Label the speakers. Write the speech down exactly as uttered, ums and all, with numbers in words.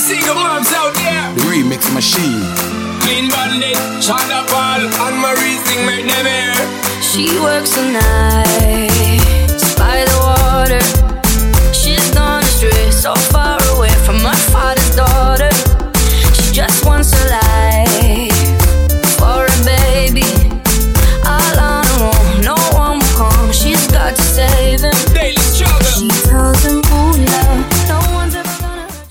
Speaker 1: Single moms out there.
Speaker 2: The remix machine.
Speaker 1: Clean Bandit, Shonda Paul, and Marie sing make them hear.
Speaker 3: She works the night.